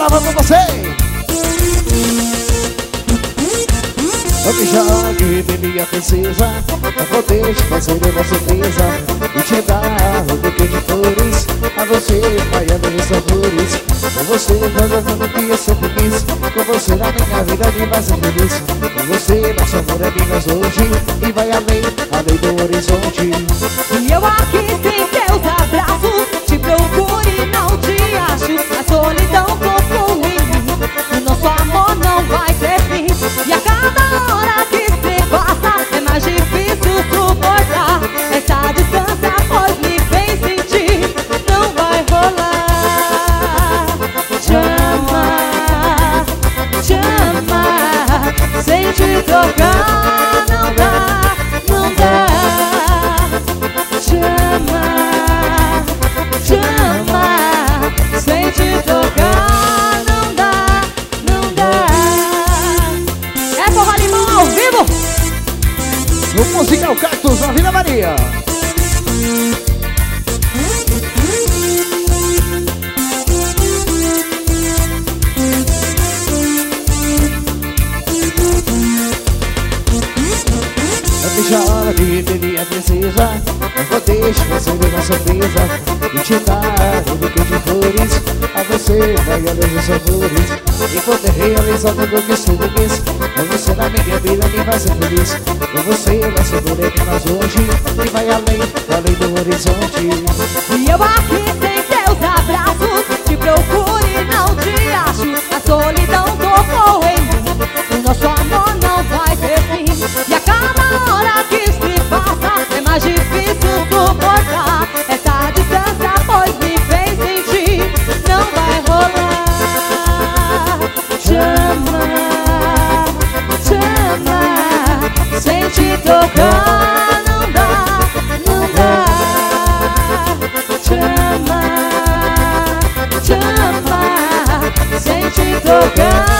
palma pra você. Eu me chamo de minha princesa, pra poder te fazer uma surpresa e te dar um buquê de flores. A você vai além dos sabores, com você fazendo o que eu sempre quis, com você na minha vida de mais feliz. Com você nosso amor é mais hoje e vai além do horizonte. E eu aqui sem teus abraços, te procuro e não te acho. A solidão tocou em mim, o nosso amor não vai ter fim. E a cada hora que se passa é mais difícil suportar essa distância, pois me fez sentir. Não vai rolar. Te amar, sem te tocar não dá, não dá. Te amar, sem te tocar não dá, não dá. É Forró Limão ao vivo. No Musical Cactus, na Vila Maria. Já hora de minha princesa, eu vou deixar você ver uma surpresa e te dar um buquê de flores. A você vai além dos sabores e poder realizar tudo que eu sempre quis. Com você na minha vida me faz ser feliz. Com você nosso amor é mais hoje e vai além do horizonte. E eu aqui sem teus abraços, te procuro e não te acho. A solidão tocou em mim, o nosso amor não vai ter fim. E a cada hora que se passa é mais difícil suportar essa distância, pois me fez sentir. Não vai rolar. Te amar, sem te tocar não dá, não dá. Te amar, sem te tocar